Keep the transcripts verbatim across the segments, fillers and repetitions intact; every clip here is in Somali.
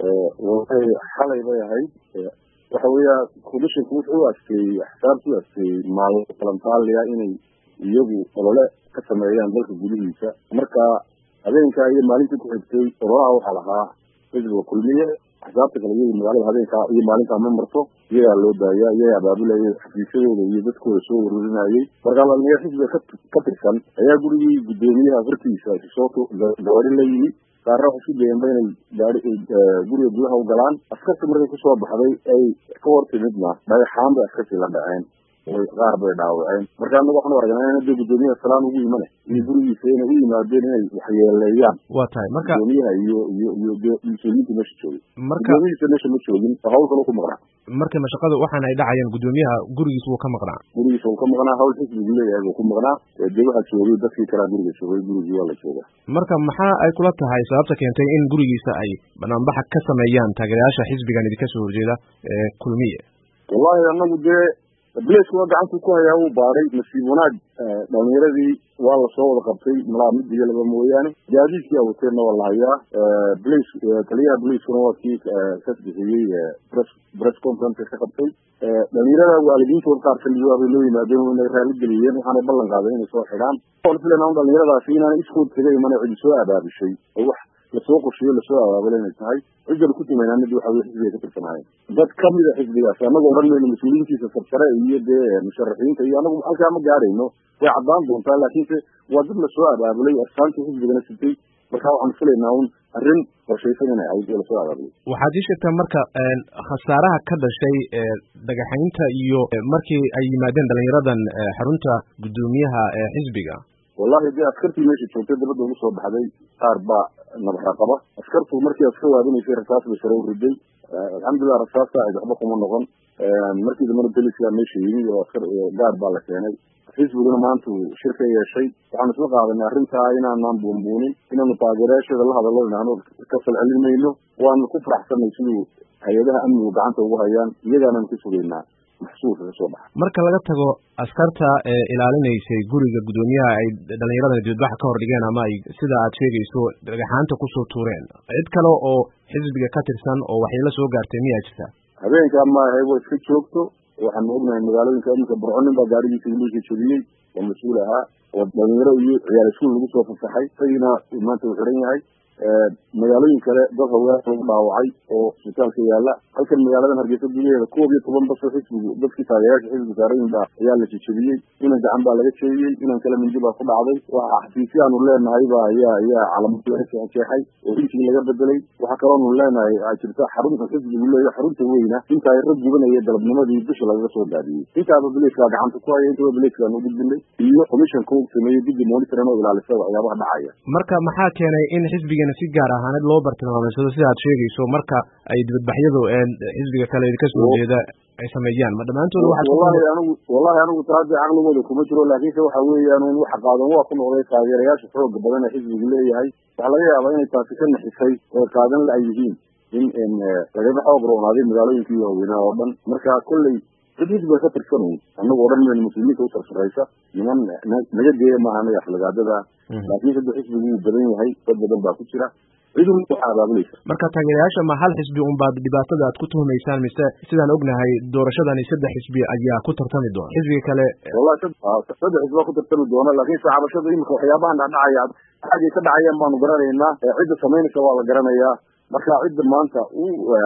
xalay bay ahayd waxa weeya commissionku wuxuu askay xsaabtu askay maal kalantaaliya inay iyagu olole ka sameeyaan dalka gudihiisa marka habeenka iyo maalintii ku xigtay ololaha waxa lahaa xisbiga kulmiye xsaabta kale iyo magaalada habeenka iyo maalinta ma marto iyaga loo daayaa iyaga abaabulaya xafiisyadooda iyo dadkooda soo warurinayay marka la xisbiga ka tirsan ayaa gurigii gudoomiyaha hortiisa soo gawaari la yimi qaarna waxay isku dayeen inay gaari guriga gudaha u galaan askarta markay kusoo baxday ay ka hortimidna dhagaxaan bay askartii la dhaceen qaar bay dhaawaceen marka anagu waxaan aragnaa in gudoomiyaha salaan ugu yimane iyo gurigiisa inay u yimaadeen inay waxyeeleeyaan waa tahay marka gudoomiyaha iyo iyo iyo mas-uuliyiinta meesha joogay marka gudoomiyihiisa meesha ma joogin hawl kale ku maqnaa marka mashaqada waxaan ay dhacayeen gudoomiyaha gurigiisa wuu ka maqnaa gurigiisa wuu ka maqnaa hawl xisbigu leeyahay wuu ku maqnaa dee waxaa joogay dadkii kalaa guriga joogay gurigii waa la jooga marka maxaa ay kula tahay sababta keentay in gurigiisa ay banaanbaxa ka sameeyaan taageerayaasha xisbigan idinka soo horjeeda ee kulmiye wallahi anagu dee blace waa gacanta ku hayaa uu baaray nasiib wanaag dhalinyaradii waa lasoo wada qabtay malaa mid iyo laba mooyaane gaadiidkii awateenna waa la hayaa blace taliyaha blacekuna waa kii ka bixiyey press press conference ka qabtay dhalinyarada waalidiintooda qaar kamid ah bay loo yimaadeen inay raali geliyeen waxaanay ballan qaadeen inay soo xidhaan oon filaynaa dhalinyaradaasi inaanay iskood kaga iman cidi soo abaabishay oo wax lasoo qorshiyo lasoo abaabulay inay tahay cidal ku timaynaa mid waxa weye xisbiga ka tirsanaayeen dad kamida xisbigaasi anagoo odhan mayno mas-uuliyiintiisa sarsare iyo dee musharaxiinta iyo anagu halkaa ma gaarayno way caddaan doontaa laakiinse waa dad lasoo abaabulay astaantii xisbigana sitay marka waxaanu filaynaa un arrin qorshaysan inay ahayd oo lasoo abaabulay waxaad ii sheegtaa marka khasaaraha ka dhashay dhagaxaynta iyo markii ay yimaadeen dhalinyaradan xarunta gudoomiyaha xisbiga wallahi dee askartii meesha joogtay dabadda ugu soo baxday qaar baa nabaxa qaba askartu markii aad ka waadinaysay rasaas bay sare u riday alxamdulilah rasaasta ay waxba kuma noqon markii dambana beliska meesha yimi oo askar gaar baa la keenay xisbiguna maanta uu shir ka yeeshay waxaanu isla qaadanay arrintaa inaanaan buunbuunin inaanu taageerayaasheeda la hadallo inaanu ka falcelin mayno waanu ku faraxsanay siduu hay-adaha amnigu gacanta ugu hayaan iyagaananu ka sugaynaa maxsuulka ka soo baxa marka laga tago askarta ee ilaalinaysay guriga gudoomiyaha ay dhalinyaradan dibadbaxa ka hor dhigeen ama ay sida aad sheegayso dhagaxaanta kusoo tuureen cid kale oo xisbiga ka tirsan oo waxyeelo soo gaartay miyaa jirta habeenkaa maahay way iska joogto waxaanu ognahay magaalooyinka iminka burco nin baa gaarigiisa wiilka jebiyey oo mas-uul ahaa oo dhalinyaro iyo ciyaal iskuul lagu soo fasaxay isagina maanta uu xiran yahay magaalooyin kale dad haween lagu dhaawacay oo isbitaalka yaala halkan magaaladan hargeysa gudaheeda koob iyo toban baso xisbigu dadkii taageerayaasha xisbiga saarooyin baa ayaa la jejebiyey inan gacan baa laga jeediyey inan kale mindi baa ku dhacday waxa xafiisya aanu leenahay ba ayaa ayaa calamad laga jeexay oo intii laga bedelay waxaa kaloonu leenahay a jirta xarunta xisbigu leeya xarunta weyna inta ay rag gubanaya dalabnimadii bisha lagaga soo daadiyey intaaba beliiskaa gacanta ku haya intaba beliiskaan u gudbinay iyo commissionka uu sameeyey guddi monitoring oo ilaalisa waxyaabaha dhacaya marka maxaa keenay in xisbiga si gaar ahaaneed loo bartilmaameedsado sida aad sheegayso marka ay dibadbaxyadu xisbiga kale idinka soo jeeda ay sameeyaan ma dhammaantooda waxaad wallahi anigu wallahi anigu taadi caqligooda kuma jiro laakiinse waxa weeyaan un waxa qaadan waa ku noqday taageerayaasha xooga badan ee xisbigu leeyahay waxaa laga yaabaa inay taasi ka naxisay oo qaadan la ay yihiin in in lagaga xoog roonaaday magaalooyinkii waaweynaa oo dhan marka kolley cid xisbiga ka tirsanay anagu odhan mayno mas-uuliyiinta u sarsaraysa niman naga geeya maaha anaga aflagaadada laakiin sadda xisbigu wuu badan yahay dad badan baa ku jira cidu waxaa abaabulaysa marka taageerayaasha ma hal xisbi unbaad dhibaatada aad ku tuhumaysaan mise sidaan ognahay doorashadani saddex xisbi ayaa ku tartami doona xisbiga kale wallahi saddex xisbi baa ku tartami doona laakiin saxaabashada imika waxyaabahan dhacdhacaya xaggay ka dhacayaan baanu garanaynaa cidda samaynaysa waa la garanayaa marka cidda maanta u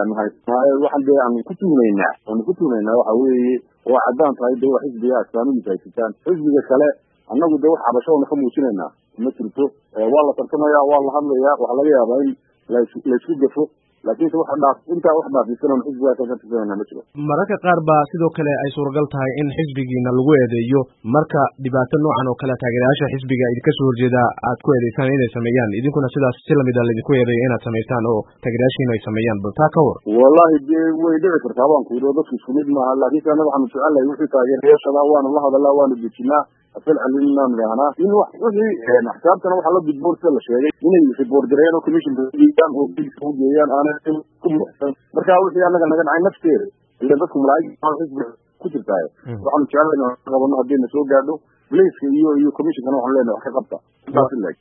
waxaan dee aanu ku tuhumaynaa aanu ku tuhumaynaa waxa weeye waa caddaan tahay de waa xisbiga astaamihiisa haysataan xisbiga kale annagu de wax cabashoona ka muujinaynaa ma jirto waa la tartamayaa waa la hadlayaa waxaa laga yaabaa in laysku gafo laakiinse waxa dhaaf intaa wax dhaafisan xisbigaa ka tirsanayna ma jiro mararka qaar baa sidoo kale ay suuragal tahay in xisbigiina lagu eedeeyo marka dhibaato noocan oo kale taageerayaasha xisbiga idinka soo horjeeda aad ku eedeysaan inay sameeyaan idinkuna sidaas si lamid a laydinku eedeeyo inaad samaysaan oo taageerayaashiina ay sameeyaan bal taa ka war wallahi dee way dhici kartaa baan ku yidhi oo dadku isku mid maaha laakiinse annaga waxaanu jecelnahay wixii taageerayaashada waanu la hadalaa waanu dejinaa afalcelinaan idhahnaa in wixii axsaabtana waxaa la gudboon sida la sheegay inay riboort gareeyaan oo commissionka ugeeyaan oo bilka ugeeyaan aanay ku muxsan marka wixii annaga naga dhacay nafteeda ila dadku malaa'ig xisbiga ku jirtaaye waxaanu jecelnahay qabano haddayna soo gaadho blaceka iyo iyo commissionkana waxaanu leenahay wax ka qabta